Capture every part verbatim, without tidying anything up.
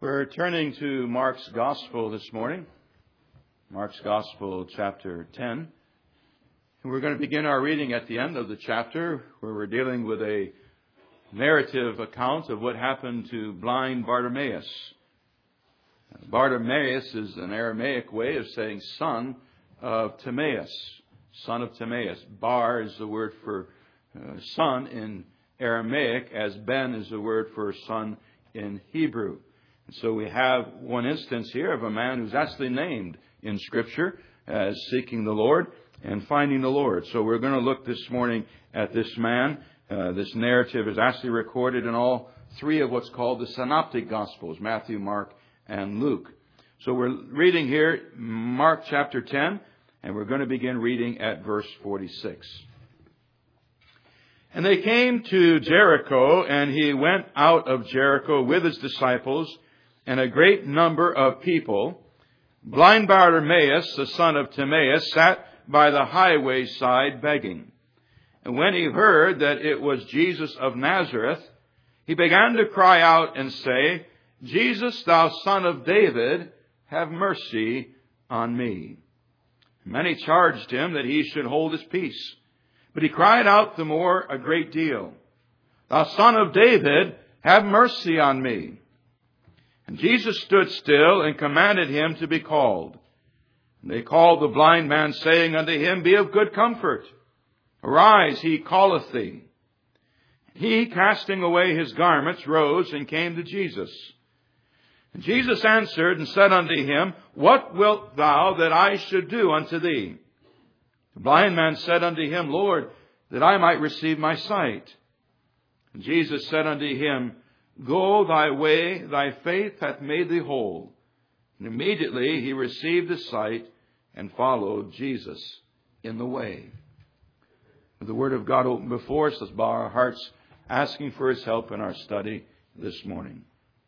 We're turning to Mark's Gospel this morning, Mark's Gospel, chapter ten. And we're going to begin our reading at the end of the chapter, where we're dealing with a narrative account of what happened to blind Bartimaeus. Bartimaeus is an Aramaic way of saying son of Timaeus, son of Timaeus. Bar is the word for uh, son in Aramaic, as Ben is the word for son in Hebrew. And so we have one instance here of a man who's actually named in Scripture as seeking the Lord and finding the Lord. So we're going to look this morning at this man. Uh, this narrative is actually recorded in all three of what's called the Synoptic Gospels, Matthew, Mark, and Luke. So we're reading here Mark chapter ten, and we're going to begin reading at verse forty-six. And they came to Jericho, and he went out of Jericho with his disciples and a great number of people. Blind Bartimaeus, the son of Timaeus, sat by the highway side begging. And when he heard that it was Jesus of Nazareth, he began to cry out and say, Jesus, thou son of David, have mercy on me. Many charged him that he should hold his peace. But he cried out the more a great deal, Thou son of David, have mercy on me. And Jesus stood still and commanded him to be called. And they called the blind man, saying unto him, Be of good comfort. Arise, he calleth thee. He, casting away his garments, rose and came to Jesus. And Jesus answered and said unto him, What wilt thou that I should do unto thee? The blind man said unto him, Lord, that I might receive my sight. And Jesus said unto him, Go thy way, thy faith hath made thee whole. And immediately he received his sight and followed Jesus in the way. With the Word of God open before us, let's bow our hearts, asking for His help in our study this morning.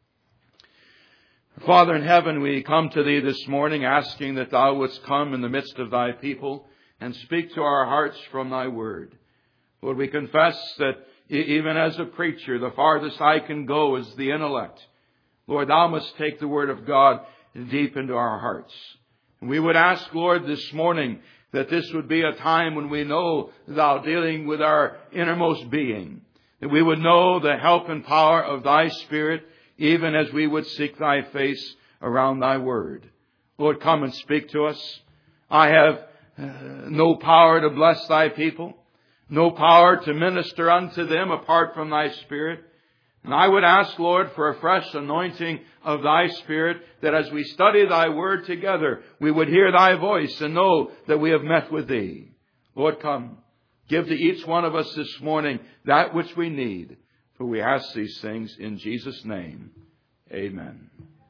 Father in heaven, we come to Thee this morning, asking that Thou wouldst come in the midst of Thy people and speak to our hearts from Thy Word. Lord, we confess that even as a preacher, the farthest I can go is the intellect. Lord, Thou must take the Word of God deep into our hearts. And we would ask, Lord, this morning that this would be a time when we know Thou dealing with our innermost being. That we would know the help and power of Thy Spirit, even as we would seek Thy face around Thy Word. Lord, come and speak to us. I have uh, no power to bless Thy people. No power to minister unto them apart from Thy Spirit. And I would ask, Lord, for a fresh anointing of Thy Spirit, that as we study Thy Word together, we would hear Thy voice and know that we have met with Thee. Lord, come. Give to each one of us this morning that which we need. For we ask these things in Jesus' name. Amen.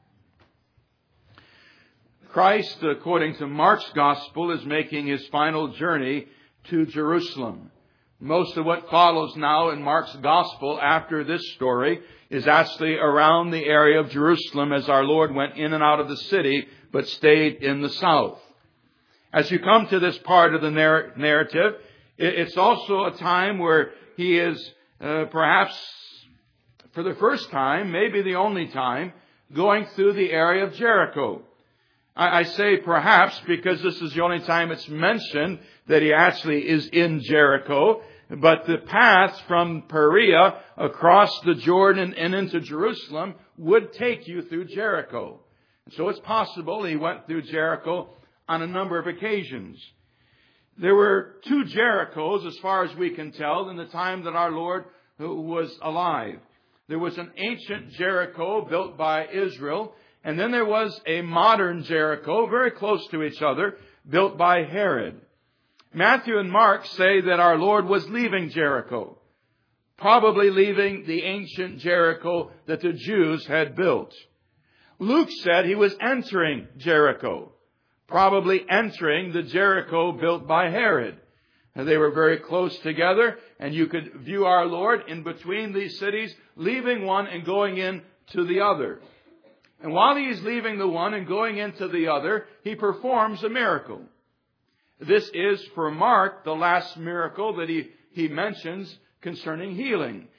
Christ, according to Mark's Gospel, is making His final journey to Jerusalem. Most of what follows now in Mark's Gospel after this story is actually around the area of Jerusalem, as our Lord went in and out of the city but stayed in the south. As you come to this part of the narr- narrative, it's also a time where He is uh, perhaps for the first time, maybe the only time, going through the area of Jericho. I, I say perhaps because this is the only time it's mentioned that He actually is in Jericho. But the path from Perea across the Jordan and into Jerusalem would take you through Jericho. And so it's possible He went through Jericho on a number of occasions. There were two Jerichos, as far as we can tell, in the time that our Lord was alive. There was an ancient Jericho built by Israel, and then there was a modern Jericho, very close to each other, built by Herod. Matthew and Mark say that our Lord was leaving Jericho, probably leaving the ancient Jericho that the Jews had built. Luke said He was entering Jericho, probably entering the Jericho built by Herod. And they were very close together, and you could view our Lord in between these cities, leaving one and going into the other. And while He is leaving the one and going into the other, He performs a miracle. This is, for Mark, the last miracle that he, he mentions concerning healing.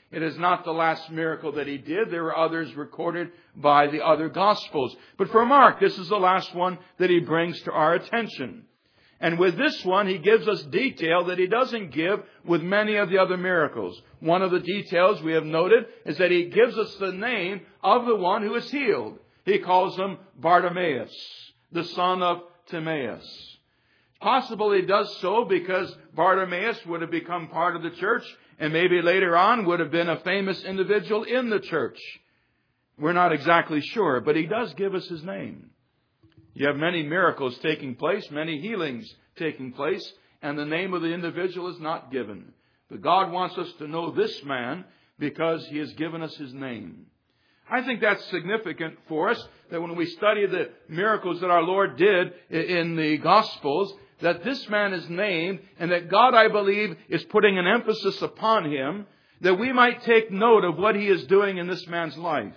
It is not the last miracle that he did. There were others recorded by the other Gospels. But for Mark, this is the last one that he brings to our attention. And with this one, he gives us detail that he doesn't give with many of the other miracles. One of the details we have noted is that he gives us the name of the one who is healed. He calls him Bartimaeus, the son of Timaeus. It's possible he does so because Bartimaeus would have become part of the church and maybe later on would have been a famous individual in the church. We're not exactly sure, but he does give us his name. You have many miracles taking place, many healings taking place, and the name of the individual is not given. But God wants us to know this man because he has given us his name. I think that's significant for us, that when we study the miracles that our Lord did in the Gospels, that this man is named, and that God, I believe, is putting an emphasis upon him, that we might take note of what he is doing in this man's life.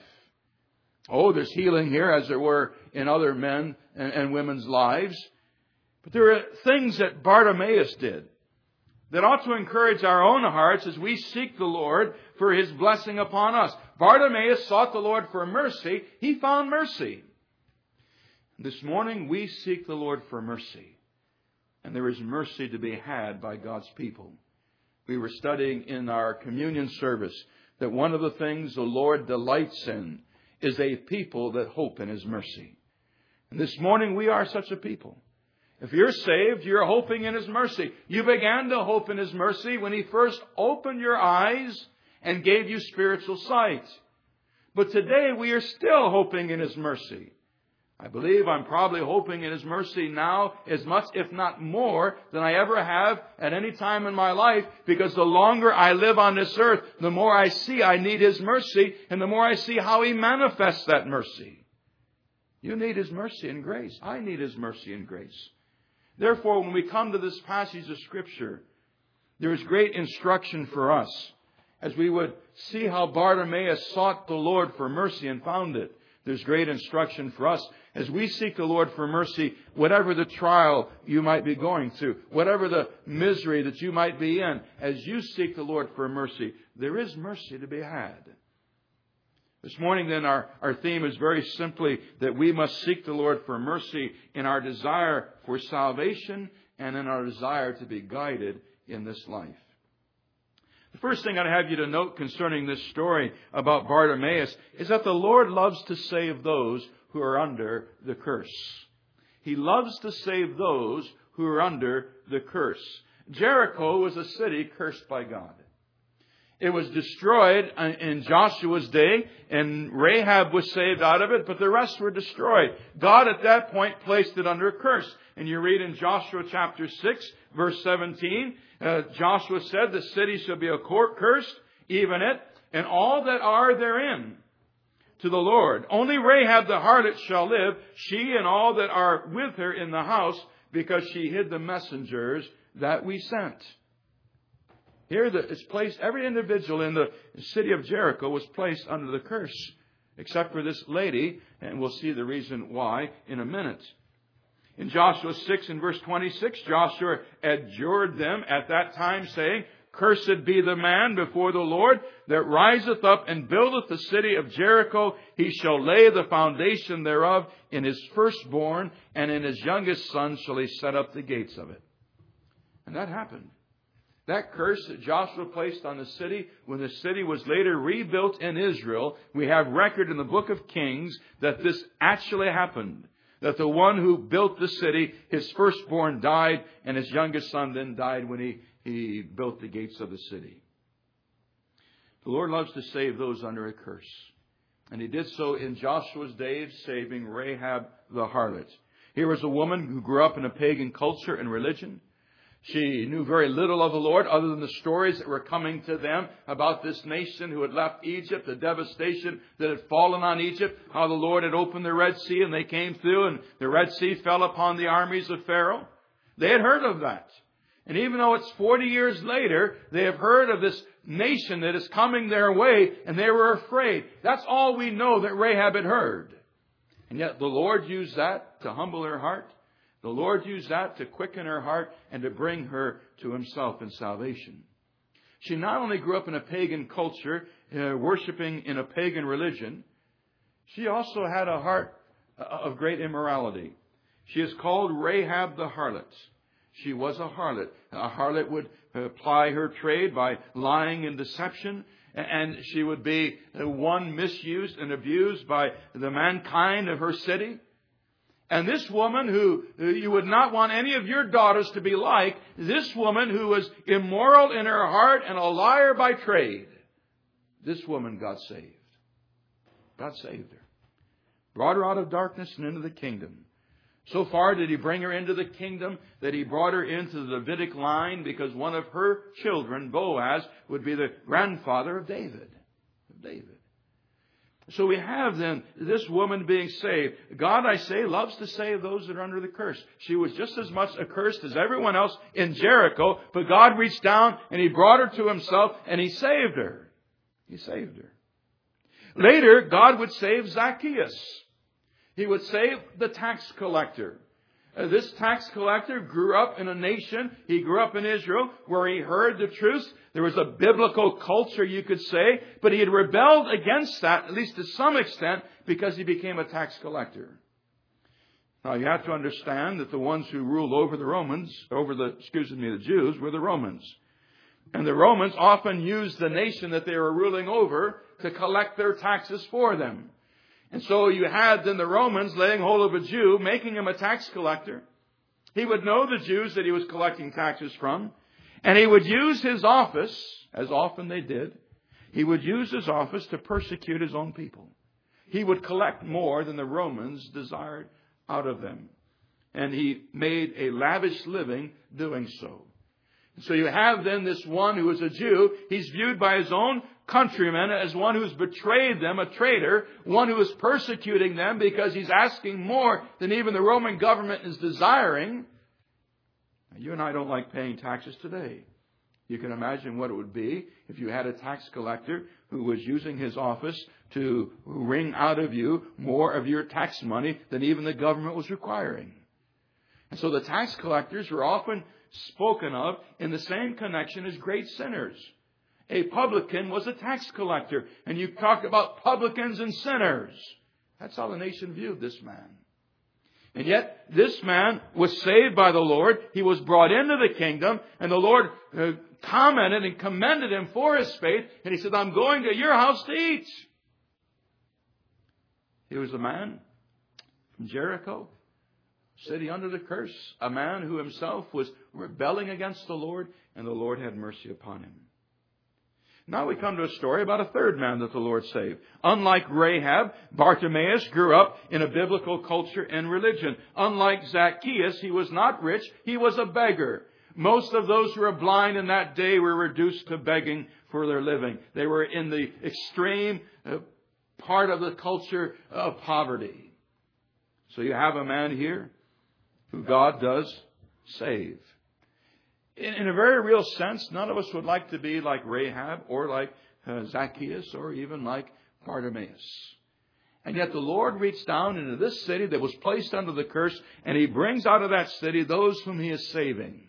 Oh, there's healing here, as there were in other men and, and women's lives. But there are things that Bartimaeus did that ought to encourage our own hearts as we seek the Lord for his blessing upon us. Bartimaeus sought the Lord for mercy. He found mercy. This morning we seek the Lord for mercy. And there is mercy to be had by God's people. We were studying in our communion service that one of the things the Lord delights in is a people that hope in his mercy. And this morning we are such a people. If you're saved, you're hoping in his mercy. You began to hope in his mercy when he first opened your eyes and gave you spiritual sight. But today we are still hoping in his mercy. I believe I'm probably hoping in his mercy now as much, if not more, than I ever have at any time in my life, because the longer I live on this earth, the more I see I need his mercy, and the more I see how he manifests that mercy. You need his mercy and grace. I need his mercy and grace. Therefore, when we come to this passage of Scripture, there is great instruction for us as we would see how Bartimaeus sought the Lord for mercy and found it. There's great instruction for us as we seek the Lord for mercy, whatever the trial you might be going through, whatever the misery that you might be in, as you seek the Lord for mercy, there is mercy to be had. This morning then our, our theme is very simply that we must seek the Lord for mercy in our desire for salvation and in our desire to be guided in this life. The first thing I'd have you to note concerning this story about Bartimaeus is that the Lord loves to save those who are under the curse. He loves to save those who are under the curse. Jericho was a city cursed by God. It was destroyed in Joshua's day, and Rahab was saved out of it, but the rest were destroyed. God at that point placed it under a curse. And you read in Joshua chapter six, verse seventeen, uh, Joshua said, the city shall be a court cursed, even it, and all that are therein, to the Lord. Only Rahab the harlot shall live, she and all that are with her in the house, because she hid the messengers that we sent. Here it's placed, every individual in the city of Jericho was placed under the curse, except for this lady, and we'll see the reason why in a minute. In Joshua six and verse twenty-six, Joshua adjured them at that time, saying, Cursed be the man before the Lord that riseth up and buildeth the city of Jericho. He shall lay the foundation thereof in his firstborn, and in his youngest son shall he set up the gates of it. And that happened. That curse that Joshua placed on the city, when the city was later rebuilt in Israel, we have record in the book of Kings that this actually happened. That the one who built the city, his firstborn died, and his youngest son then died when he, he built the gates of the city. The Lord loves to save those under a curse. And he did so in Joshua's days, saving Rahab the harlot. Here was a woman who grew up in a pagan culture and religion. She knew very little of the Lord other than the stories that were coming to them about this nation who had left Egypt, the devastation that had fallen on Egypt, how the Lord had opened the Red Sea and they came through and the Red Sea fell upon the armies of Pharaoh. They had heard of that. And even though it's forty years later, they have heard of this nation that is coming their way and they were afraid. That's all we know that Rahab had heard. And yet the Lord used that to humble her heart. The Lord used that to quicken her heart and to bring her to himself in salvation. She not only grew up in a pagan culture, uh, worshiping in a pagan religion, she also had a heart of great immorality. She is called Rahab the harlot. She was a harlot. A harlot would ply her trade by lying and deception, and she would be one misused and abused by the mankind of her city. And this woman who you would not want any of your daughters to be like, this woman who was immoral in her heart and a liar by trade, this woman God saved. God saved her. Brought her out of darkness and into the kingdom. So far did He bring her into the kingdom that He brought her into the Davidic line, because one of her children, Boaz, would be the grandfather of David. Of David. So we have then this woman being saved. God, I say, loves to save those that are under the curse. She was just as much accursed as everyone else in Jericho, but God reached down and He brought her to Himself and He saved her. He saved her. Later, God would save Zacchaeus. He would save the tax collector. Uh, this tax collector grew up in a nation. He grew up in Israel where he heard the truth. There was a biblical culture, you could say, but he had rebelled against that, at least to some extent, because he became a tax collector. Now, you have to understand that the ones who ruled over the Romans, over the, excuse me, the Jews, were the Romans. And the Romans often used the nation that they were ruling over to collect their taxes for them. And so you had then the Romans laying hold of a Jew, making him a tax collector. He would know the Jews that he was collecting taxes from, and he would use his office, as often they did, he would use his office to persecute his own people. He would collect more than the Romans desired out of them. And he made a lavish living doing so. So you have then this one who is a Jew. He's viewed by his own countrymen as one who's betrayed them, a traitor, one who is persecuting them because he's asking more than even the Roman government is desiring. You and I don't like paying taxes today. You can imagine what it would be if you had a tax collector who was using his office to wring out of you more of your tax money than even the government was requiring. And so the tax collectors were often spoken of in the same connection as great sinners. A publican was a tax collector, and you talk about publicans and sinners. That's how the nation viewed this man. And yet, this man was saved by the Lord. He was brought into the kingdom, and the Lord uh, commented and commended him for his faith, and He said, I'm going to your house to eat. He was a man from Jericho, city under the curse, a man who himself was rebelling against the Lord, and the Lord had mercy upon him. Now we come to a story about a third man that the Lord saved. Unlike Rahab, Bartimaeus grew up in a biblical culture and religion. Unlike Zacchaeus, he was not rich, he was a beggar. Most of those who were blind in that day were reduced to begging for their living. They were in the extreme uh, part of the culture of poverty. So you have a man here who God does save. In, in a very real sense, none of us would like to be like Rahab or like uh, Zacchaeus or even like Bartimaeus. And yet the Lord reached down into this city that was placed under the curse, and He brings out of that city those whom He is saving.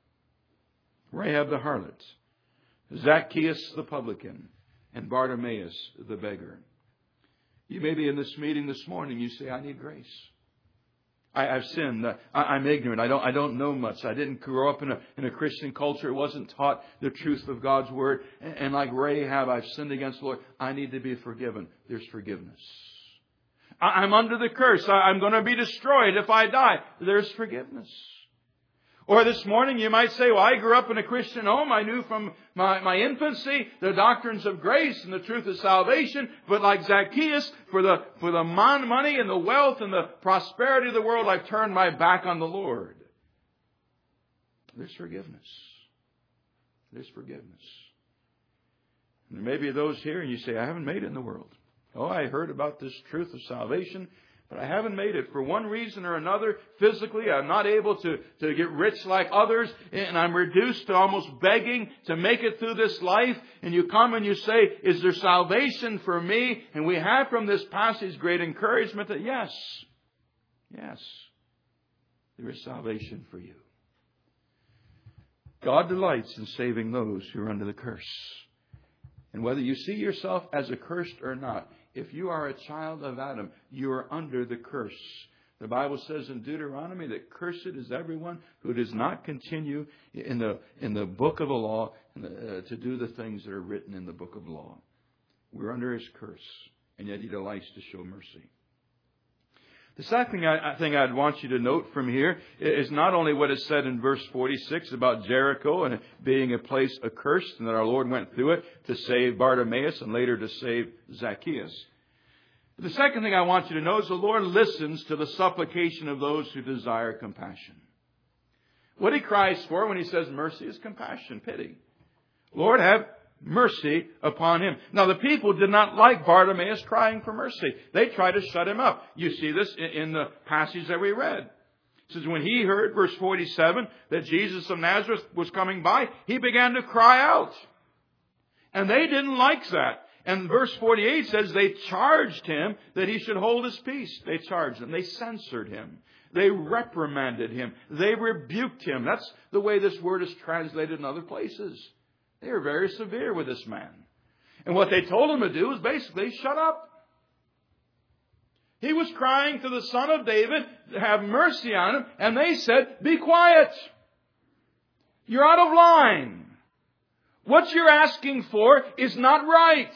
Rahab the harlot, Zacchaeus the publican, and Bartimaeus the beggar. You may be in this meeting this morning, you say, I need grace. I, I've sinned. I, I'm ignorant. I don't, I don't know much. I didn't grow up in a, in a Christian culture. It wasn't taught the truth of God's Word. And, and like Rahab, I've sinned against the Lord. I need to be forgiven. There's forgiveness. I, I'm under the curse. I, I'm going to be destroyed if I die. There's forgiveness. Or this morning you might say, well, I grew up in a Christian home. I knew from my, my infancy the doctrines of grace and the truth of salvation. But like Zacchaeus, for the, for the mon- money and the wealth and the prosperity of the world, I've turned my back on the Lord. There's forgiveness. There's forgiveness. And there may be those here and you say, I haven't made it in the world. Oh, I heard about this truth of salvation, but I haven't made it for one reason or another. Physically, I'm not able to, to get rich like others, and I'm reduced to almost begging to make it through this life. And you come and you say, is there salvation for me? And we have from this passage great encouragement that yes, yes, there is salvation for you. God delights in saving those who are under the curse. And whether you see yourself as accursed or not, if you are a child of Adam, you are under the curse. The Bible says in Deuteronomy that cursed is everyone who does not continue in the in the book of the law and the, uh, to do the things that are written in the book of law. We're under His curse, and yet He delights to show mercy. The second thing, I, thing I'd want you to note from here is not only what is said in verse forty-six about Jericho and it being a place accursed, and that our Lord went through it to save Bartimaeus and later to save Zacchaeus. But the second thing I want you to know is the Lord listens to the supplication of those who desire compassion. What He cries for when He says mercy is compassion, pity. Lord, have mercy upon him. Now, the people did not like Bartimaeus crying for mercy. They tried to shut him up. You see this in the passage that we read. It says, when he heard, verse forty-seven, that Jesus of Nazareth was coming by, he began to cry out. And they didn't like that. And verse forty-eight says they charged him that he should hold his peace. They charged him. They censored him. They reprimanded him. They rebuked him. That's the way this word is translated in other places. They were very severe with this man. And what they told him to do was basically shut up. He was crying to the Son of David to have mercy on him. And they said, be quiet. You're out of line. What you're asking for is not right.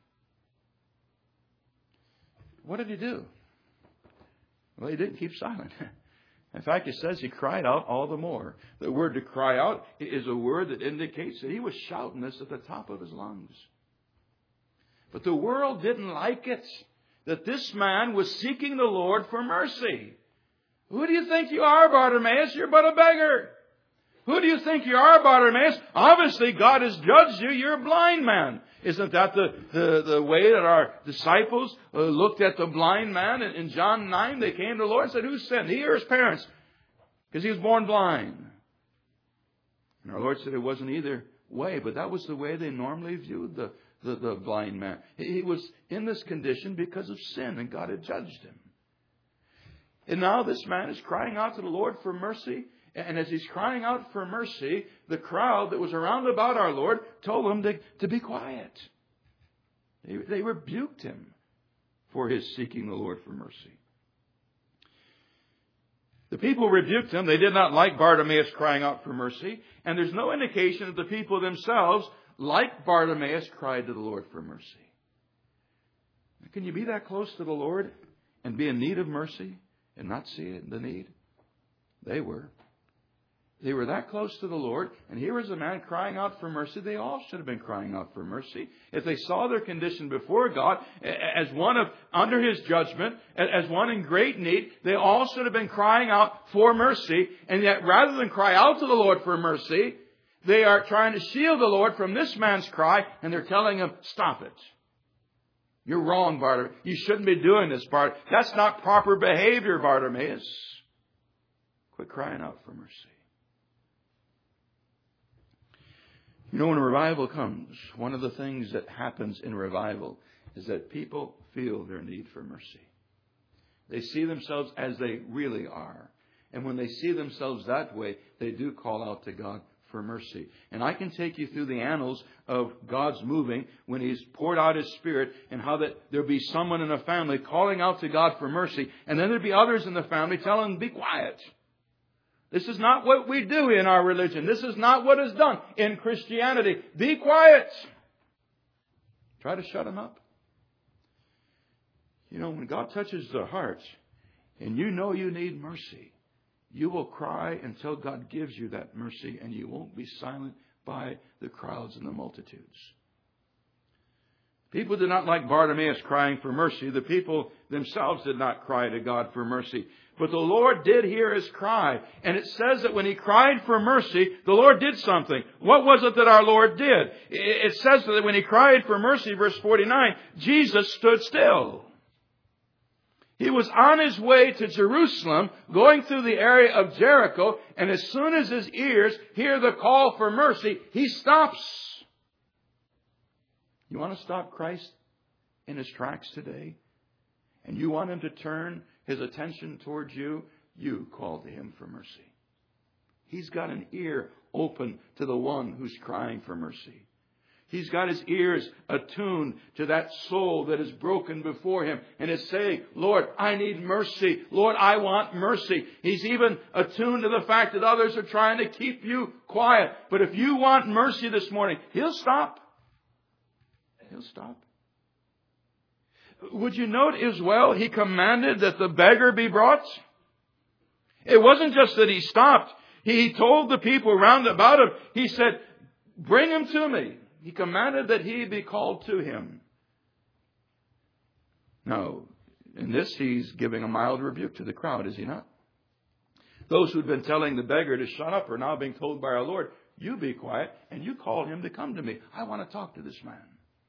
What did he do? Well, he didn't keep silent. In fact, it says he cried out all the more. The word to cry out is a word that indicates that he was shouting this at the top of his lungs. But the world didn't like it, that this man was seeking the Lord for mercy. Who do you think you are, Bartimaeus? You're but a beggar. Who do you think you are, Bartimaeus? Obviously, God has judged you. You're a blind man. Isn't that the, the, the way that our disciples uh, looked at the blind man? In, in John nine, they came to the Lord and said, who sinned, he or his parents? Because he was born blind. And our Lord said it wasn't either way, but that was the way they normally viewed the, the, the blind man. He, he was in this condition because of sin, and God had judged him. And now this man is crying out to the Lord for mercy. And as he's crying out for mercy, the crowd that was around about our Lord told him to, to be quiet. They, they rebuked him for his seeking the Lord for mercy. The people rebuked him. They did not like Bartimaeus crying out for mercy. And there's no indication that the people themselves, like Bartimaeus, cried to the Lord for mercy. Can you be that close to the Lord and be in need of mercy and not see it, the need? They were. They were that close to the Lord, and here was a man crying out for mercy. They all should have been crying out for mercy. If they saw their condition before God as one of under His judgment, as one in great need, they all should have been crying out for mercy. And yet, rather than cry out to the Lord for mercy, they are trying to shield the Lord from this man's cry, and they're telling him, stop it. You're wrong, Bartimaeus. You shouldn't be doing this, Bartimaeus. That's not proper behavior, Bartimaeus. Quit crying out for mercy. You know, when revival comes, one of the things that happens in revival is that people feel their need for mercy. They see themselves as they really are. And when they see themselves that way, they do call out to God for mercy. And I can take you through the annals of God's moving when He's poured out His Spirit, and how that there'll be someone in a family calling out to God for mercy. And then there'll be others in the family telling them, be quiet. This is not what we do in our religion. This is not what is done in Christianity. Be quiet. Try to shut them up. You know, when God touches the heart and you know you need mercy, you will cry until God gives you that mercy, and you won't be silent by the crowds and the multitudes. People did not like Bartimaeus crying for mercy. The people themselves did not cry to God for mercy. But the Lord did hear his cry. And it says that when he cried for mercy, the Lord did something. What was it that our Lord did? It says that when he cried for mercy, verse forty-nine, Jesus stood still. He was on his way to Jerusalem, going through the area of Jericho, and as soon as his ears hear the call for mercy, he stops. You want to stop Christ in his tracks today? And you want him to turn his attention towards you? You call to him for mercy. He's got an ear open to the one who's crying for mercy. He's got his ears attuned to that soul that is broken before him and is saying, Lord, I need mercy. Lord, I want mercy. He's even attuned to the fact that others are trying to keep you quiet. But if you want mercy this morning, he'll stop. He'll stop. Would you note as well, he commanded that the beggar be brought? It wasn't just that he stopped. He told the people round about him, he said, bring him to me. He commanded that he be called to him. Now, in this, he's giving a mild rebuke to the crowd, is he not? Those who'd been telling the beggar to shut up are now being told by our Lord, you be quiet, and you call him to come to me. I want to talk to this man.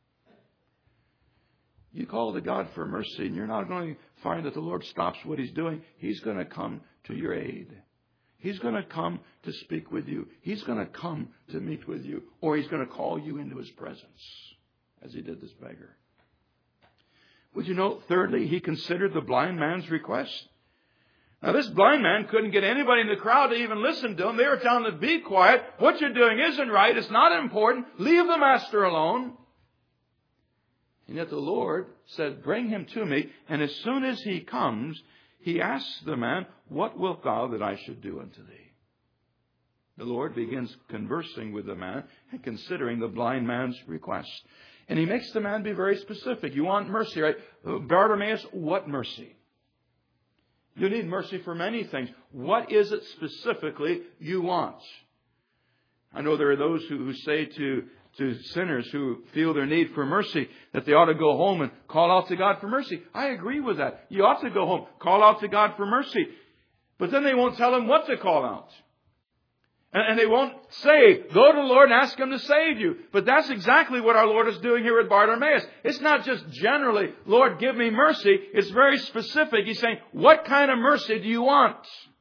You call to God for mercy, and you're not going to find that the Lord stops what he's doing. He's going to come to your aid. He's going to come to speak with you. He's going to come to meet with you. Or he's going to call you into his presence, as he did this beggar. Would you note, thirdly, he considered the blind man's request. Now, this blind man couldn't get anybody in the crowd to even listen to him. They were telling him to be quiet. What you're doing isn't right. It's not important. Leave the master alone. And yet the Lord said, bring him to me. And as soon as he comes, he asks the man, what wilt thou that I should do unto thee? The Lord begins conversing with the man and considering the blind man's request. And he makes the man be very specific. You want mercy, right? Bartimaeus, what mercy? You need mercy for many things. What is it specifically you want? I know there are those who, who say to, to sinners who feel their need for mercy that they ought to go home and call out to God for mercy. I agree with that. You ought to go home, call out to God for mercy. But then they won't tell him what to call out. And, and they won't say, go to the Lord and ask him to save you. But that's exactly what our Lord is doing here with Bartimaeus. It's not just generally, Lord, give me mercy. It's very specific. He's saying, what kind of mercy do you want?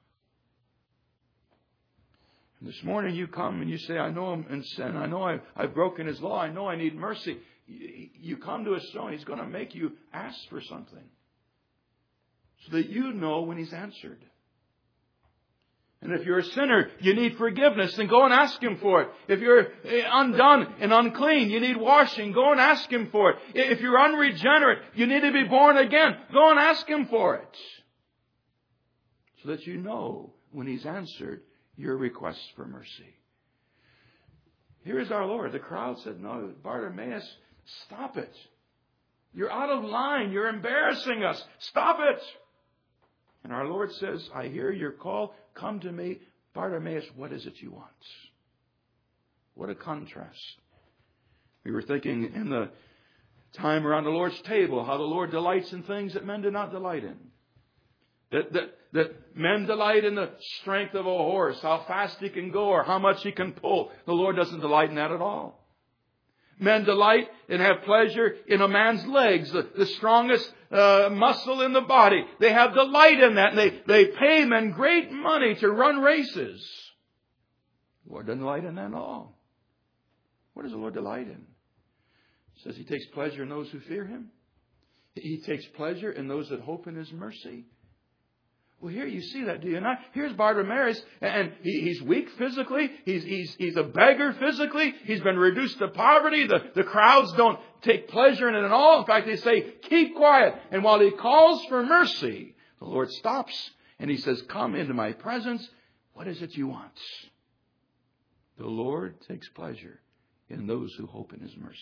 And this morning you come and you say, I know I'm in sin. I know I've, I've broken his law. I know I need mercy. You, you come to his throne. He's going to make you ask for something so that you know when he's answered. And if you're a sinner, you need forgiveness, then go and ask him for it. If you're undone and unclean, you need washing, go and ask him for it. If you're unregenerate, you need to be born again, go and ask him for it. So that you know when he's answered your requests for mercy. Here is our Lord. The crowd said, no, Bartimaeus, stop it. You're out of line. You're embarrassing us. Stop it. And our Lord says, I hear your call. Come to me. Bartimaeus, what is it you want? What a contrast. We were thinking in the time around the Lord's table how the Lord delights in things that men do not delight in. That, that, that men delight in the strength of a horse, how fast he can go or how much he can pull. The Lord doesn't delight in that at all. Men delight and have pleasure in a man's legs, the, the strongest uh, muscle in the body. They have delight in that. And they, they pay men great money to run races. The Lord doesn't delight in that at all. What does the Lord delight in? He says he takes pleasure in those who fear him. He takes pleasure in those that hope in his mercy. Well, here you see that, do you not? Here's Bartimaeus, and he, he's weak physically. He's, he's, he's a beggar physically. He's been reduced to poverty. The, the crowds don't take pleasure in it at all. In fact, they say, keep quiet. And while he calls for mercy, the Lord stops and he says, come into my presence. What is it you want? The Lord takes pleasure in those who hope in his mercy.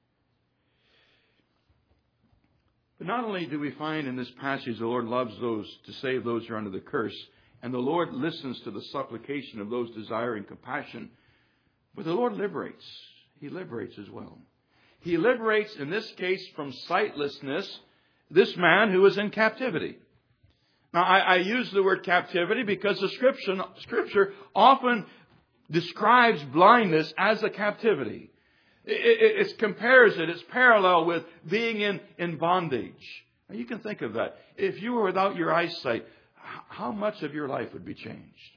But not only do we find in this passage the Lord loves those to save those who are under the curse, and the Lord listens to the supplication of those desiring compassion, but the Lord liberates. He liberates as well. He liberates, in this case, from sightlessness, this man who is in captivity. Now, I, I use the word captivity because the scripture, scripture often describes blindness as a captivity. It, it, it compares it, it's parallel with being in, in bondage. Now you can think of that. If you were without your eyesight, how much of your life would be changed?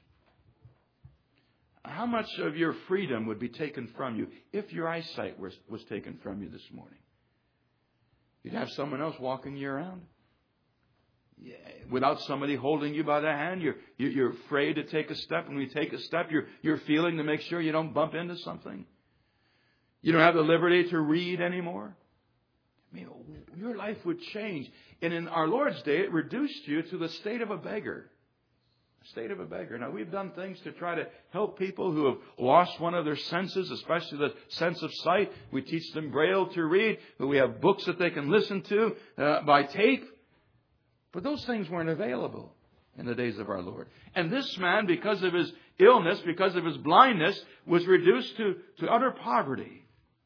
How much of your freedom would be taken from you if your eyesight was, was taken from you this morning? You'd have someone else walking you around. without somebody holding you by the hand. You're, you're afraid to take a step. When you take a step, you're, you're feeling to make sure you don't bump into something. You don't have the liberty to read anymore. I mean, your life would change. And in our Lord's day, it reduced you to the state of a beggar. State of a beggar. Now, we've done things to try to help people who have lost one of their senses, especially the sense of sight. We teach them Braille to read, but we have books that they can listen to uh, by tape. But those things weren't available in the days of our Lord. And this man, because of his illness, because of his blindness, was reduced to, to utter poverty.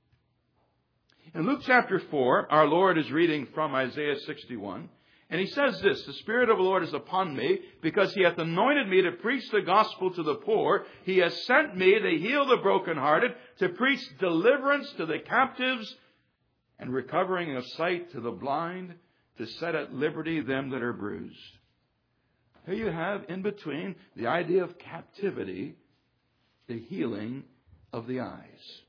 In Luke chapter four, our Lord is reading from Isaiah sixty-one. And he says this, the Spirit of the Lord is upon me, because he hath anointed me to preach the gospel to the poor. He has sent me to heal the brokenhearted, to preach deliverance to the captives, and recovering of sight to the blind, to set at liberty them that are bruised. Here you have, in between, the idea of captivity, the healing of the eyes.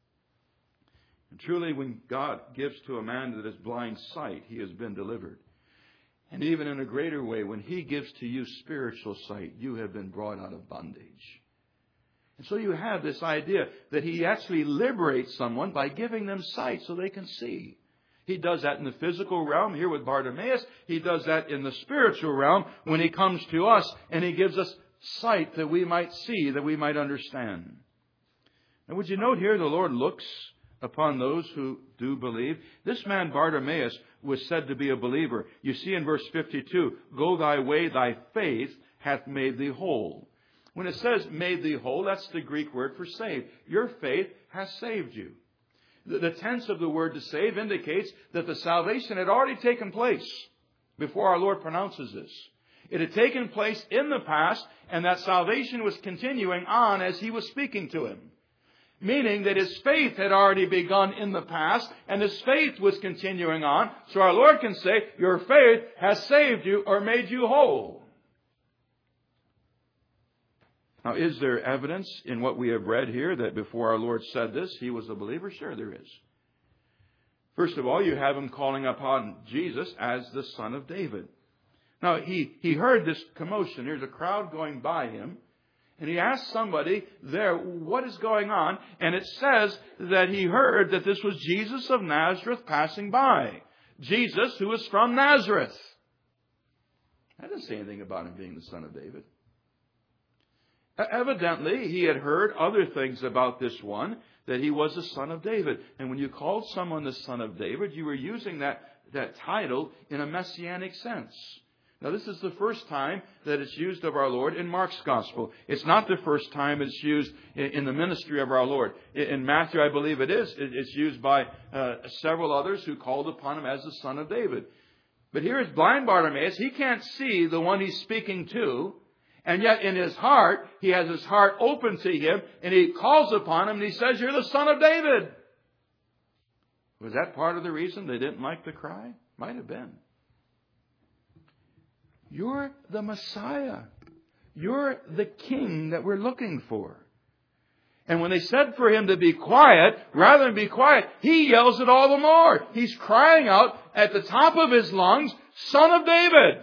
And truly, when God gives to a man that is blind sight, he has been delivered. And even in a greater way, when he gives to you spiritual sight, you have been brought out of bondage. And so you have this idea that he actually liberates someone by giving them sight so they can see. He does that in the physical realm here with Bartimaeus. He does that in the spiritual realm when he comes to us and he gives us sight that we might see, that we might understand. Now, would you note here the Lord looks upon those who do believe? This man Bartimaeus was said to be a believer. You see in verse fifty-two, go thy way, thy faith hath made thee whole. When it says made thee whole, that's the Greek word for saved. Your faith has saved you. The, the tense of the word to save indicates that the salvation had already taken place before our Lord pronounces this. It had taken place in the past, and that salvation was continuing on as he was speaking to him. Meaning that his faith had already begun in the past, and his faith was continuing on. So our Lord can say, your faith has saved you or made you whole. Now, is there evidence in what we have read here that before our Lord said this, he was a believer? Sure, there is. First of all, you have him calling upon Jesus as the Son of David. Now, he, he heard this commotion. There's a crowd going by him. And he asked somebody there, what is going on? And it says that he heard that this was Jesus of Nazareth passing by. Jesus, who was from Nazareth. That doesn't say anything about him being the Son of David. Evidently, he had heard other things about this one, that he was the Son of David. And when you called someone the Son of David, you were using that, that title in a messianic sense. Now, this is the first time that it's used of our Lord in Mark's Gospel. It's not the first time it's used in the ministry of our Lord. In Matthew, I believe it is. It's used by uh, several others who called upon him as the Son of David. But here is blind Bartimaeus. He can't see the one he's speaking to. And yet in his heart, he has his heart open to him. And he calls upon him and he says, you're the Son of David. Was that part of the reason they didn't like the cry? Might have been. You're the Messiah. You're the King that we're looking for. And when they said for him to be quiet, rather than be quiet, he yells it all the more. He's crying out at the top of his lungs, Son of David.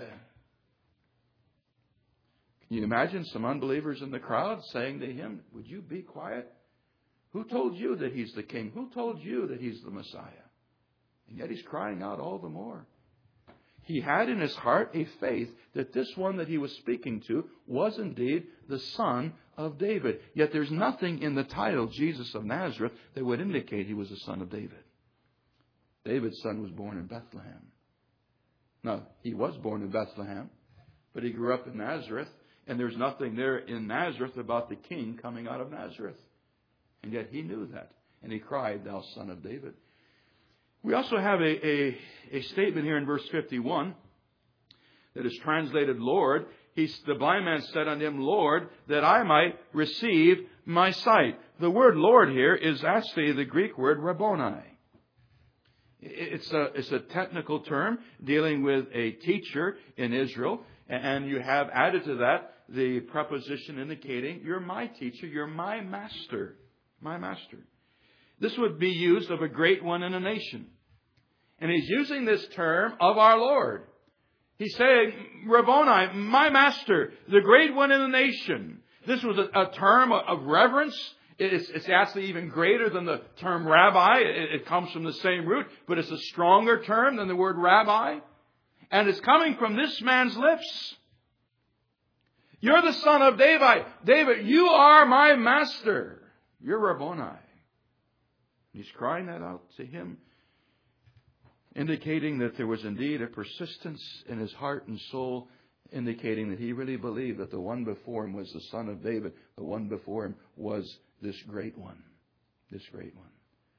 Can you imagine some unbelievers in the crowd saying to him, would you be quiet? Who told you that he's the King? Who told you that he's the Messiah? And yet he's crying out all the more. He had in his heart a faith that this one that he was speaking to was indeed the Son of David. Yet there's nothing in the title, Jesus of Nazareth, that would indicate he was the Son of David. David's son was born in Bethlehem. Now, he was born in Bethlehem, but he grew up in Nazareth, and there's nothing there in Nazareth about the King coming out of Nazareth. And yet he knew that, and he cried, thou Son of David. We also have a, a, a statement here in verse fifty-one that is translated, Lord. He's, the blind man said unto him, Lord, that I might receive my sight. The word Lord here is actually the Greek word Rabboni. It's a, it's a technical term dealing with a teacher in Israel. And you have added to that the preposition indicating, you're my teacher, you're my master, my master. This would be used of a great one in a nation. And he's using this term of our Lord. He's saying, Rabboni, my master, the great one in the nation. This was a, a term of reverence. It's, it's actually even greater than the term rabbi. It, it comes from the same root, but it's a stronger term than the word rabbi. And it's coming from this man's lips. You're the son of David. David, you are my master. You're Rabboni. He's crying that out to him, indicating that there was indeed a persistence in his heart and soul, indicating that he really believed that the one before him was the son of David. The one before him was this great one. This great one.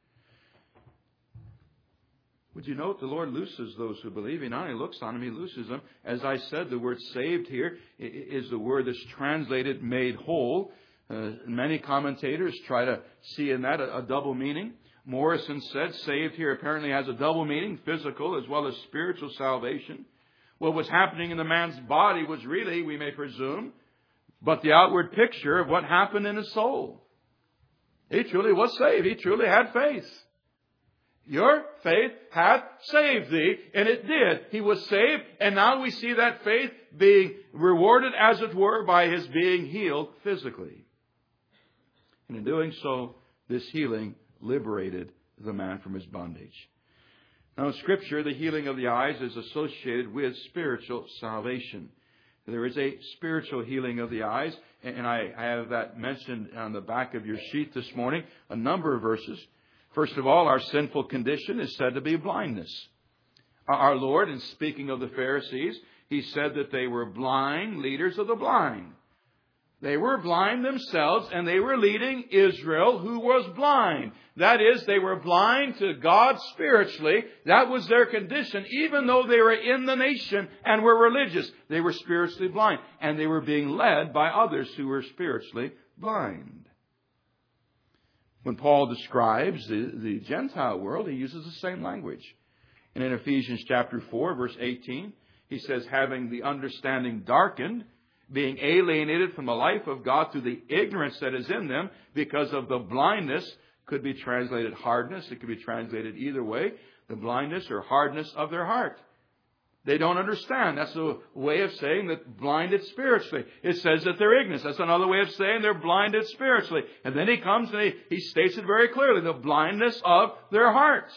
Would you note the Lord looses those who believe? He not only looks on them, He looses them. As I said, the word saved here is the word that's translated made whole. Uh, many commentators try to see in that a, a double meaning. Morrison said saved here apparently has a double meaning, physical as well as spiritual salvation. What was happening in the man's body was really, we may presume, but the outward picture of what happened in his soul. He truly was saved. He truly had faith. Your faith hath saved thee, and it did. He was saved, and now we see that faith being rewarded, as it were, by his being healed physically. And in doing so, this healing liberated the man from his bondage. Now in Scripture, the healing of the eyes is associated with spiritual salvation. There is a spiritual healing of the eyes, and I have that mentioned on the back of your sheet this morning, a number of verses. First of all, our sinful condition is said to be blindness. Our Lord, in speaking of the Pharisees, He said that they were blind leaders of the blind. They were blind themselves, and they were leading Israel, who was blind. That is, they were blind to God spiritually. That was their condition. Even though they were in the nation and were religious, they were spiritually blind. And they were being led by others who were spiritually blind. When Paul describes the, the Gentile world, he uses the same language. And in Ephesians chapter four, verse eighteen, he says, having the understanding darkened, being alienated from the life of God through the ignorance that is in them because of the blindness, could be translated hardness. It could be translated either way. The blindness or hardness of their heart. They don't understand. That's a way of saying that blinded spiritually. It says that they're ignorant. That's another way of saying they're blinded spiritually. And then he comes and he, he states it very clearly. The blindness of their hearts.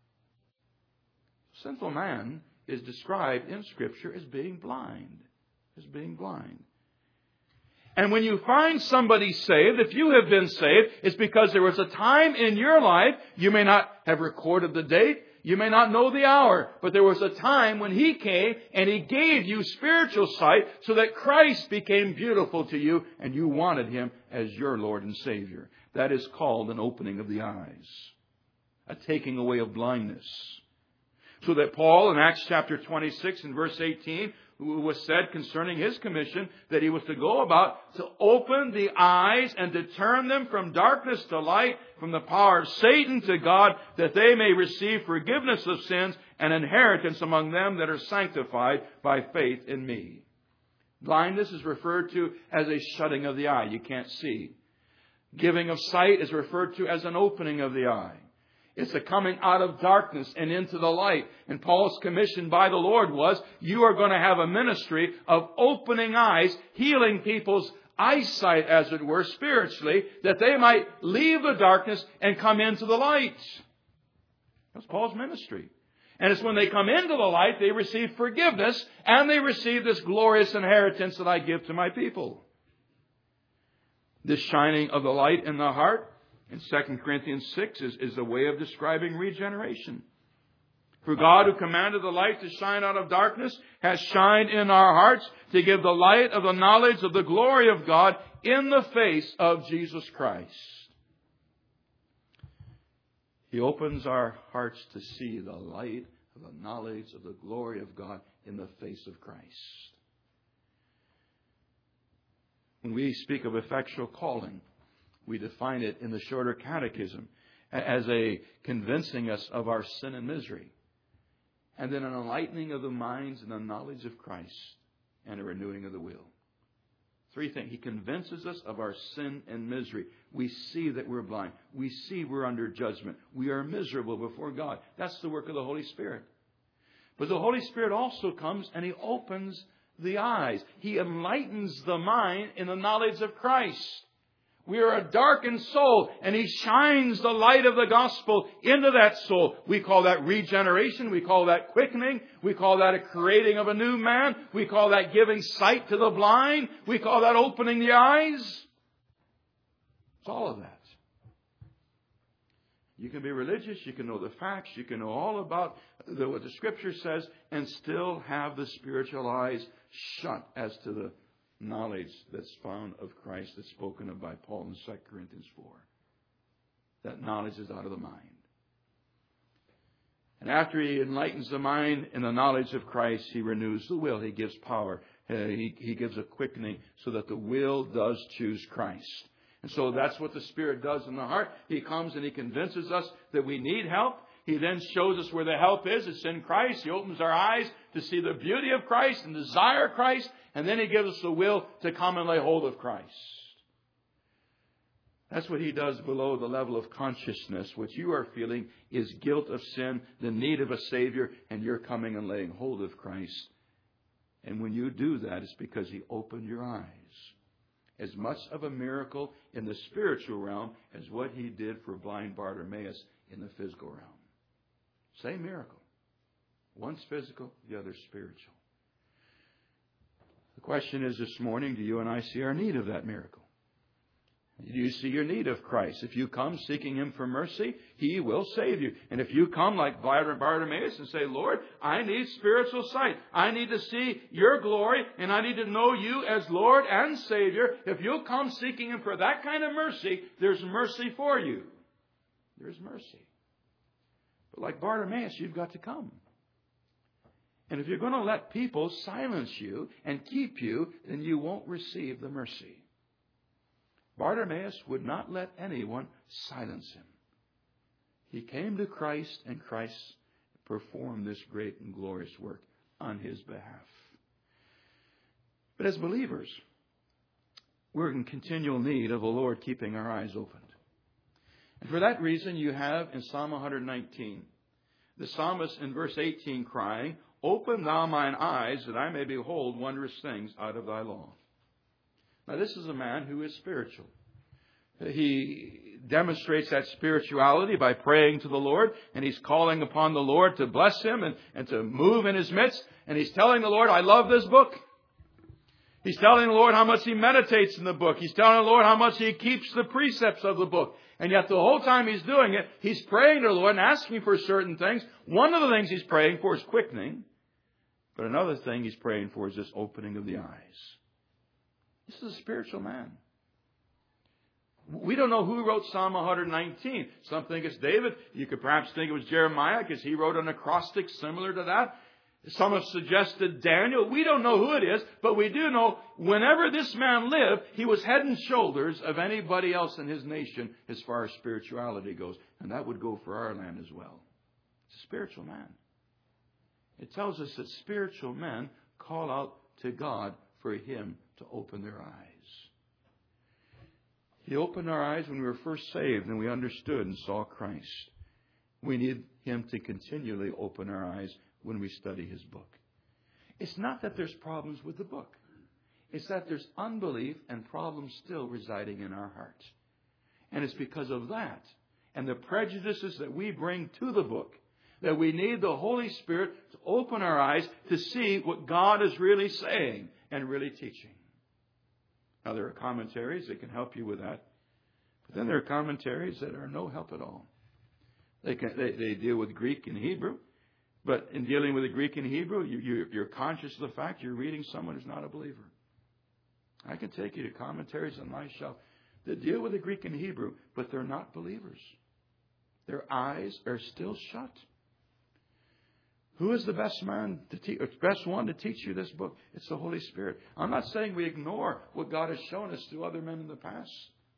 Sinful man is described in Scripture as being blind. As being blind. And when you find somebody saved, if you have been saved, it's because there was a time in your life, you may not have recorded the date, you may not know the hour, but there was a time when He came and He gave you spiritual sight so that Christ became beautiful to you and you wanted Him as your Lord and Savior. That is called an opening of the eyes. A taking away of blindness. So that Paul in Acts chapter twenty-six and verse eighteen was said concerning his commission that he was to go about to open the eyes and to turn them from darkness to light, from the power of Satan to God, that they may receive forgiveness of sins and inheritance among them that are sanctified by faith in me. Blindness is referred to as a shutting of the eye. You can't see. Giving of sight is referred to as an opening of the eye. It's a coming out of darkness and into the light. And Paul's commission by the Lord was, you are going to have a ministry of opening eyes, healing people's eyesight, as it were, spiritually, that they might leave the darkness and come into the light. That's Paul's ministry. And it's when they come into the light, they receive forgiveness, and they receive this glorious inheritance that I give to my people. This shining of the light in the heart, in Second Corinthians six, is, is a way of describing regeneration. For God, who commanded the light to shine out of darkness, has shined in our hearts to give the light of the knowledge of the glory of God in the face of Jesus Christ. He opens our hearts to see the light of the knowledge of the glory of God in the face of Christ. When we speak of effectual calling, we define it in the Shorter Catechism as a convincing us of our sin and misery, and then an enlightening of the minds and the knowledge of Christ, and a renewing of the will. Three things. He convinces us of our sin and misery. We see that we're blind. We see we're under judgment. We are miserable before God. That's the work of the Holy Spirit. But the Holy Spirit also comes and He opens the eyes. He enlightens the mind in the knowledge of Christ. We are a darkened soul, and He shines the light of the gospel into that soul. We call that regeneration. We call that quickening. We call that a creating of a new man. We call that giving sight to the blind. We call that opening the eyes. It's all of that. You can be religious. You can know the facts. You can know all about the, what the Scripture says and still have the spiritual eyes shut as to the knowledge that's found of Christ that's spoken of by Paul in Second Corinthians four. That knowledge is out of the mind. And after He enlightens the mind in the knowledge of Christ, He renews the will. He gives power. Uh, he, he gives a quickening so that the will does choose Christ. And so that's what the Spirit does in the heart. He comes and He convinces us that we need help. He then shows us where the help is. It's in Christ. He opens our eyes to see the beauty of Christ and desire Christ. And then He gives us the will to come and lay hold of Christ. That's what He does below the level of consciousness. What you are feeling is guilt of sin, the need of a Savior, and you're coming and laying hold of Christ. And when you do that, it's because He opened your eyes. As much of a miracle in the spiritual realm as what He did for blind Bartimaeus in the physical realm. Same miracle. One's physical, the other's spiritual. The question is this morning, do you and I see our need of that miracle? Do you see your need of Christ? If you come seeking Him for mercy, He will save you. And if you come like Bartimaeus and say, Lord, I need spiritual sight. I need to see Your glory, and I need to know You as Lord and Savior. If you'll come seeking Him for that kind of mercy, there's mercy for you. There's mercy. But like Bartimaeus, you've got to come. And if you're going to let people silence you and keep you, then you won't receive the mercy. Bartimaeus would not let anyone silence him. He came to Christ, and Christ performed this great and glorious work on his behalf. But as believers, we're in continual need of the Lord keeping our eyes opened. And for that reason, you have in Psalm one nineteen, the psalmist in verse eighteen crying, Open thou mine eyes, that I may behold wondrous things out of thy law. Now, this is a man who is spiritual. He demonstrates that spirituality by praying to the Lord, and he's calling upon the Lord to bless him and, and to move in his midst. And he's telling the Lord, I love this book. He's telling the Lord how much he meditates in the book. He's telling the Lord how much he keeps the precepts of the book. And yet the whole time he's doing it, he's praying to the Lord and asking for certain things. One of the things he's praying for is quickening. But another thing he's praying for is this opening of the eyes. This is a spiritual man. We don't know who wrote Psalm one nineteen. Some think it's David. You could perhaps think it was Jeremiah because he wrote an acrostic similar to that. Some have suggested Daniel. We don't know who it is, but we do know whenever this man lived, he was head and shoulders of anybody else in his nation as far as spirituality goes. And that would go for our land as well. It's a spiritual man. It tells us that spiritual men call out to God for Him to open their eyes. He opened our eyes when we were first saved and we understood and saw Christ. We need Him to continually open our eyes when we study His book. It's not that there's problems with the book. It's that there's unbelief and problems still residing in our hearts. And it's because of that and the prejudices that we bring to the book that we need the Holy Spirit to open our eyes to see what God is really saying and really teaching. Now, there are commentaries that can help you with that. But then there are commentaries that are no help at all. They, can, they, they deal with Greek and Hebrew. But in dealing with the Greek and Hebrew, you, you, you're conscious of the fact you're reading someone who's not a believer. I can take you to commentaries on my shelf that deal with the Greek and Hebrew, but they're not believers. Their eyes are still shut. Who is the best man to teach, or best one to teach you this book? It's the Holy Spirit. I'm not saying we ignore what God has shown us through other men in the past.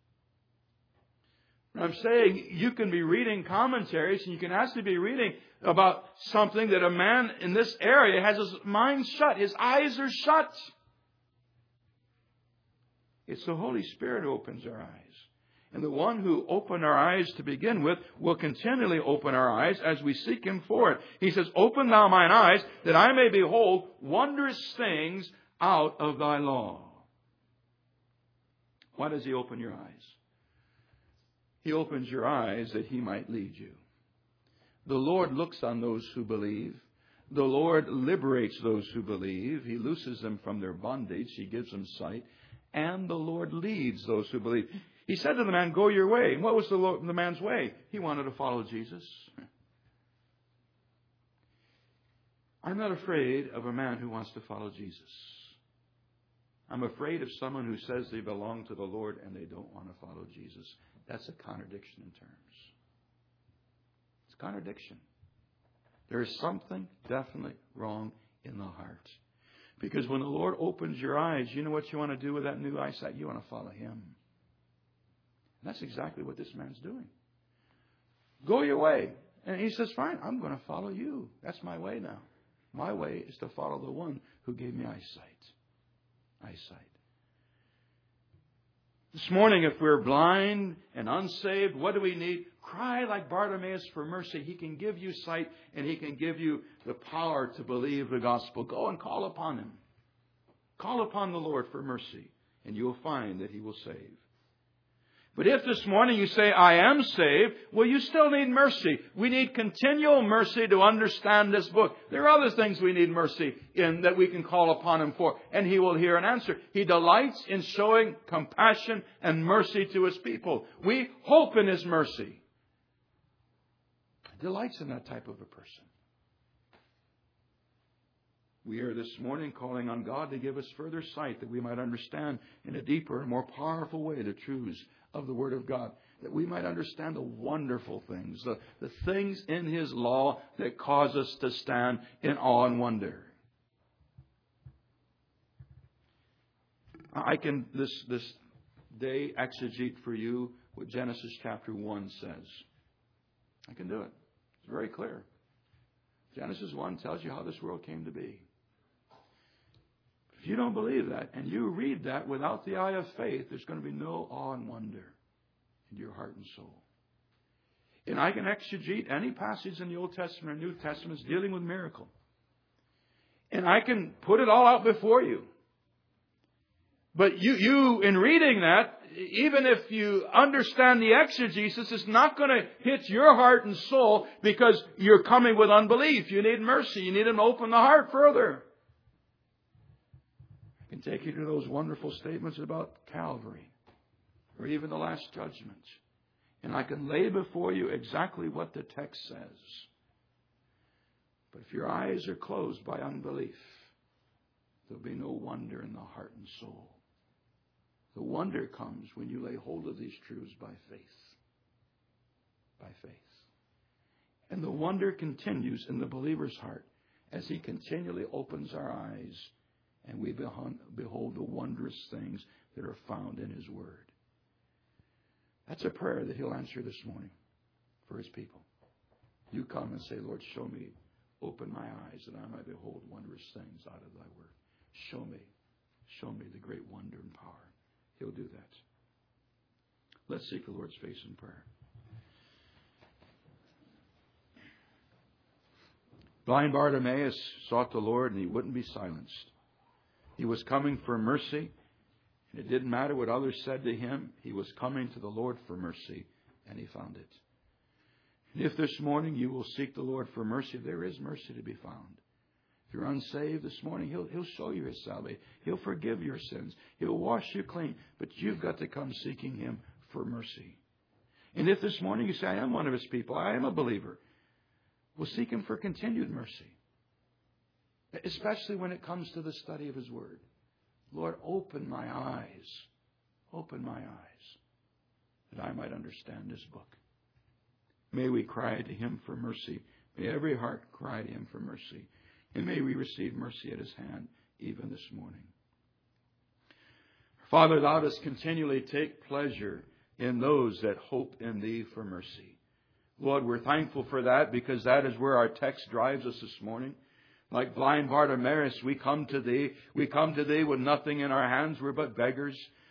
I'm saying you can be reading commentaries and you can actually be reading about something that a man in this area has his mind shut. His eyes are shut. It's the Holy Spirit who opens our eyes. And the one who opened our eyes to begin with will continually open our eyes as we seek Him for it. He says, open thou mine eyes, that I may behold wondrous things out of thy law. Why does He open your eyes? He opens your eyes that He might lead you. The Lord looks on those who believe. The Lord liberates those who believe. He looses them from their bondage. He gives them sight. And the Lord leads those who believe. He said to the man, go your way. And what was the, Lord, the man's way? He wanted to follow Jesus. I'm not afraid of a man who wants to follow Jesus. I'm afraid of someone who says they belong to the Lord and they don't want to follow Jesus. That's a contradiction in terms. It's a contradiction. There is something definitely wrong in the heart. Because when the Lord opens your eyes, you know what you want to do with that new eyesight? You want to follow Him. And that's exactly what this man's doing. Go your way. And he says, fine, I'm going to follow you. That's my way now. My way is to follow the one who gave me eyesight. Eyesight. This morning, if we're blind and unsaved, what do we need? Cry like Bartimaeus for mercy. He can give you sight and He can give you the power to believe the gospel. Go and call upon Him. Call upon the Lord for mercy, and you will find that He will save. But if this morning you say, I am saved, well, you still need mercy. We need continual mercy to understand this book. There are other things we need mercy in that we can call upon Him for, and He will hear and answer. He delights in showing compassion and mercy to His people. We hope in His mercy. He delights in that type of a person. We are this morning calling on God to give us further sight that we might understand in a deeper and more powerful way the truths of the Word of God, that we might understand the wonderful things, the, the things in His law that cause us to stand in awe and wonder. I can this this day exegete for you what Genesis chapter one says. I can do it. It's very clear. Genesis one tells you how this world came to be. If you don't believe that and you read that without the eye of faith, there's going to be no awe and wonder in your heart and soul. And I can exegete any passage in the Old Testament or New Testament dealing with miracle. And I can put it all out before you. But you, you in reading that, even if you understand the exegesis, it's not going to hit your heart and soul because you're coming with unbelief. You need mercy. You need Him to open the heart further. I can take you to those wonderful statements about Calvary or even the Last Judgment. And I can lay before you exactly what the text says. But if your eyes are closed by unbelief, there'll be no wonder in the heart and soul. The wonder comes when you lay hold of these truths by faith. By faith. And the wonder continues in the believer's heart as he continually opens our eyes and we behold the wondrous things that are found in His Word. That's a prayer that He'll answer this morning for His people. You come and say, Lord, show me, open my eyes that I might behold wondrous things out of Thy Word. Show me, show me the great wonder and power. He'll do that. Let's seek the Lord's face in prayer. Blind Bartimaeus sought the Lord and he wouldn't be silenced. He was coming for mercy, and it didn't matter what others said to him. He was coming to the Lord for mercy, and he found it. And if this morning you will seek the Lord for mercy, there is mercy to be found. If you're unsaved this morning, He'll, he'll show you His salvation. He'll forgive your sins. He'll wash you clean. But you've got to come seeking Him for mercy. And if this morning you say, I am one of His people, I am a believer, well, seek Him for continued mercy. Especially when it comes to the study of His Word. Lord, open my eyes. Open my eyes that I might understand this book. May we cry to Him for mercy. May every heart cry to Him for mercy. And may we receive mercy at His hand even this morning. Father, Thou dost continually take pleasure in those that hope in Thee for mercy. Lord, we're thankful for that because that is where our text drives us this morning. Like blind Bartimaeus, we come to Thee. We come to Thee with nothing in our hands. We're but beggars.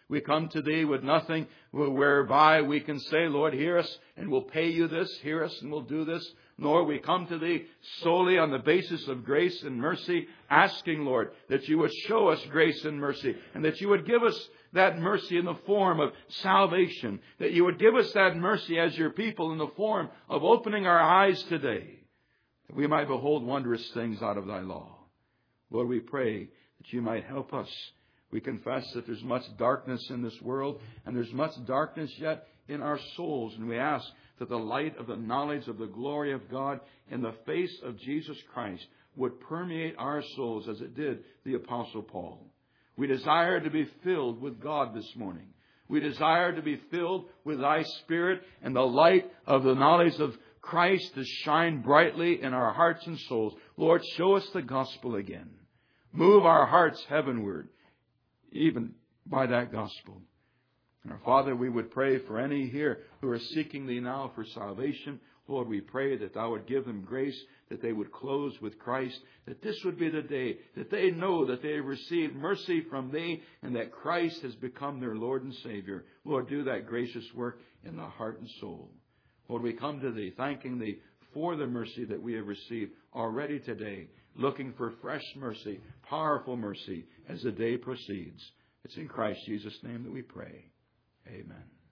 We come to Thee with nothing whereby we can say, Lord, hear us and we'll pay You this, hear us and we'll do this. Nor we come to Thee solely on the basis of grace and mercy, asking, Lord, that You would show us grace and mercy, and that You would give us that mercy in the form of salvation, that You would give us that mercy as Your people in the form of opening our eyes today, that we might behold wondrous things out of Thy law. Lord, we pray that You might help us. We confess that there's much darkness in this world, and there's much darkness yet in our souls, and we ask that the light of the knowledge of the glory of God in the face of Jesus Christ would permeate our souls as it did the Apostle Paul. We desire to be filled with God this morning. We desire to be filled with Thy Spirit and the light of the knowledge of Christ to shine brightly in our hearts and souls. Lord, show us the gospel again. Move our hearts heavenward, even by that gospel. And our Father, we would pray for any here who are seeking Thee now for salvation. Lord, we pray that Thou would give them grace, that they would close with Christ, that this would be the day that they know that they have received mercy from Thee and that Christ has become their Lord and Savior. Lord, do that gracious work in the heart and soul. Lord, we come to Thee, thanking Thee for the mercy that we have received already today, looking for fresh mercy, powerful mercy as the day proceeds. It's in Christ Jesus' name that we pray. Amen.